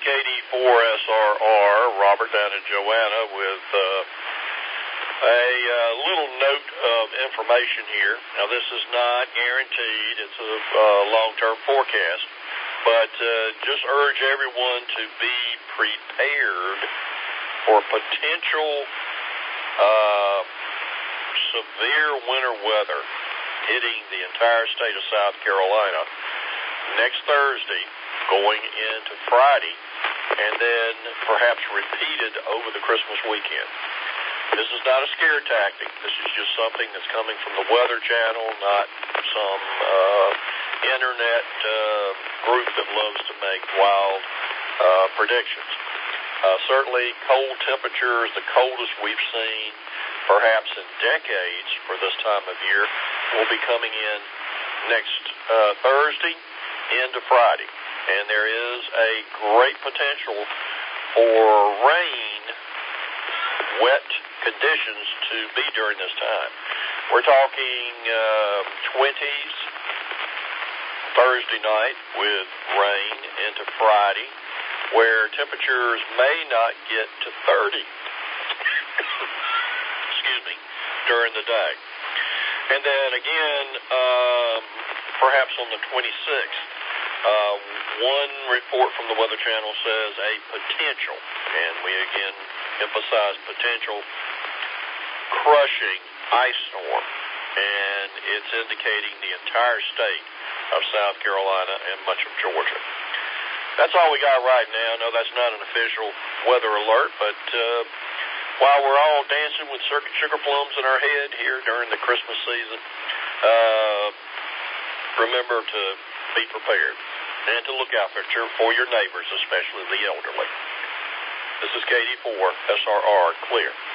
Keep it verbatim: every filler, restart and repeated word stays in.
K D four S R R, Robert down in Joanna, with uh, a uh, little note of information here. Now, this is not guaranteed. It's a uh, long-term forecast. But uh, just urge everyone to be prepared for potential uh, severe winter weather hitting the entire state of South Carolina next Thursday, going into Friday, and then perhaps repeated over the Christmas weekend. This is not a scare tactic. This is just something that's coming from the Weather Channel, not some uh, internet uh, group that loves to make wild uh, predictions. Uh, certainly, cold temperatures, the coldest we've seen perhaps in decades for this time of year, will be coming in next uh, Thursday into Friday. And there is a great potential for rain, wet conditions to be during this time. We're talking uh, twenties Thursday night with rain into Friday, where temperatures may not get to thirty excuse me, during the day. And then again, um, perhaps on the twenty-sixth, uh, one report from the Weather Channel says a potential, and we again emphasize potential, crushing ice storm, and it's indicating the entire state of South Carolina and much of Georgia. That's all we got right now. No, that's not an official weather alert, but uh, while we're all dancing with sugar plums in our head here during the Christmas season, uh, remember to be prepared and to look out for for your neighbors, especially the elderly. This is K D four S R R Clear.